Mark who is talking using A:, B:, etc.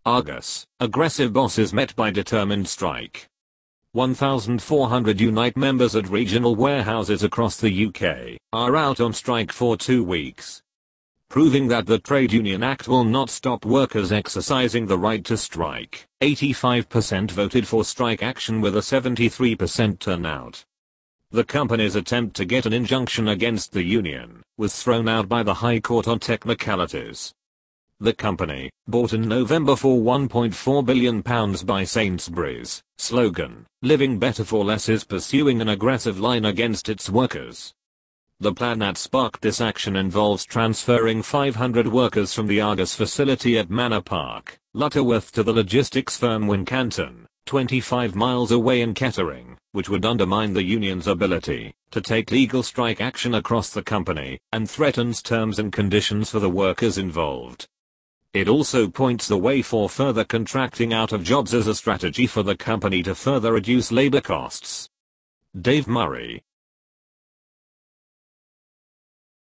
A: Argus, aggressive bosses met by determined strike. 1,400 Unite members at regional warehouses across the UK are out on strike for 2 weeks, proving that the Trade Union Act will not stop workers exercising the right to strike. 85% voted for strike action with a 73% turnout. The company's attempt to get an injunction against the union was thrown out by the High Court on technicalities. The company, bought in November for £1.4 billion by Sainsbury's, slogan, "Living better for less," is pursuing an aggressive line against its workers. The plan that sparked this action involves transferring 500 workers from the Argus facility at Manor Park, Lutterworth, to the logistics firm Wincanton, 25 miles away in Kettering, which would undermine the union's ability to take legal strike action across the company, and threatens terms and conditions for the workers involved. It also points the way for further contracting out of jobs as a strategy for the company to further reduce labor costs. Dave Murray,